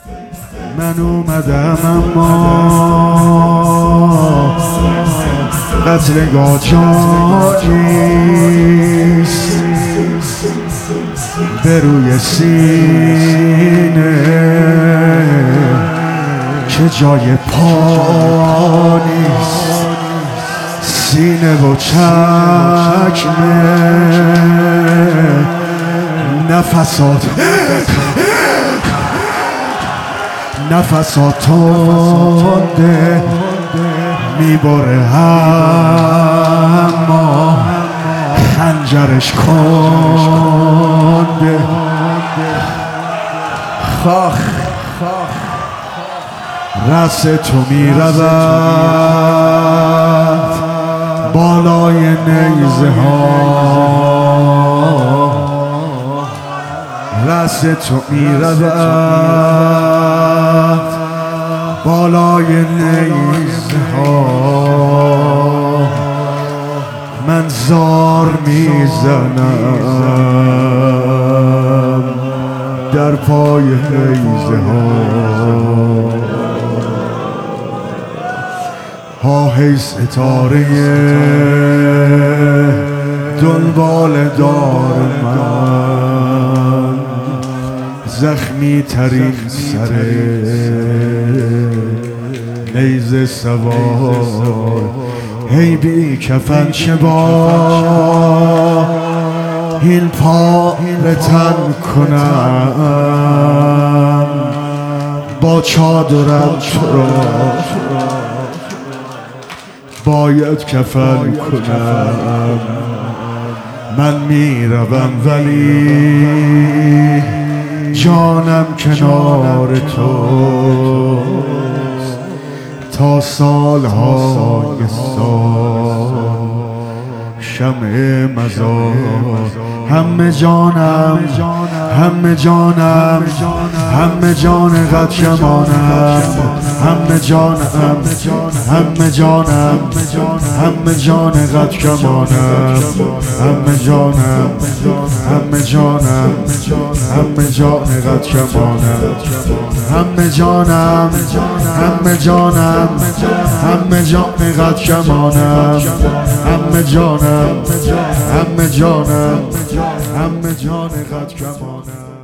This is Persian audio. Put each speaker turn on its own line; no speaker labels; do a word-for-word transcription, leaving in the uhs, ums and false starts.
من اومدم اما قتلگاه جاییست، به روی سینه که جای پا نیست، سینه و چکمه نفسات نفسات تنده میباره، اما خنجرش کنده. خاخ رس تو میرود بالای نیزه ها، رس تو میرود بالای نیزه ها. من زار میزنم در پای نیزه ها، ها هی ستاره دنبال دار من، زخمی ترین سر نیزه سوار، هی بی کفن چه با این پاره تن کنم، با چادرم چرا باید کفن کنم. من میروم ولی جانم کنار تو تا سالهای سال، شمع مزار. همه جانم همه جانم همه جان قد شمانم، همه جانم همه جانم همه جان قد شمانم، همه جانم همه جانم همه جان قد شمانم، همه جانم همه جانم همه جان قد شمانم، همه جانم همه جانم همه جان قد شمانم.